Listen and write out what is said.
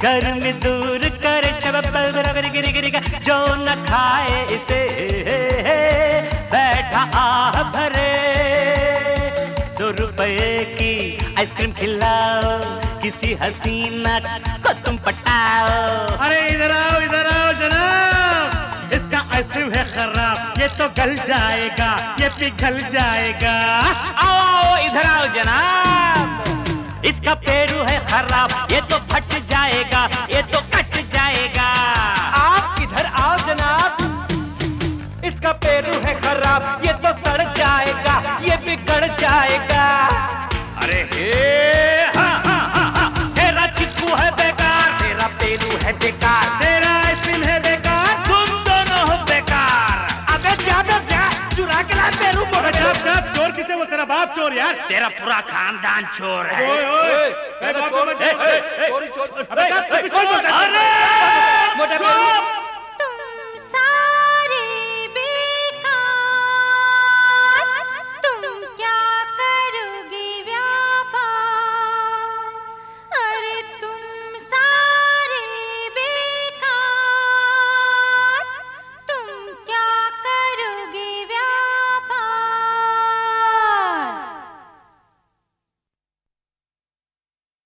गर्मी दूर करे जो न खाए इसे, बैठा आह भरे 2 रुपए की आइसक्रीम खिलाओ, किसी हसीना को तुम पटाओ। अरे इधर आओ जनाब, इसका आइसक्रीम है खराब, ये तो गल जाएगा, ये पिघल जाएगा। आओ इधर आओ जनाब, इसका पेरू है खराब, ये तो फट जाएगा, ये तो कट जाएगा। आप इधर आओ जनाब, इसका पेरू है खराब, ये तो सड़ जाएगा, ये बिगड़ जाएगा। अरे हे तेरा चिक्कू है बेकार, तेरा पेरू है बेकार, तेरा आइसक्रीम है बेकार, तुम दोनों हो बेकार। अबे जा चुरा के ला पेरू। चोर किसे? वो तेरा बाप चोर यार, तेरा पूरा खानदान चोर है। ओए, चोरी। अरे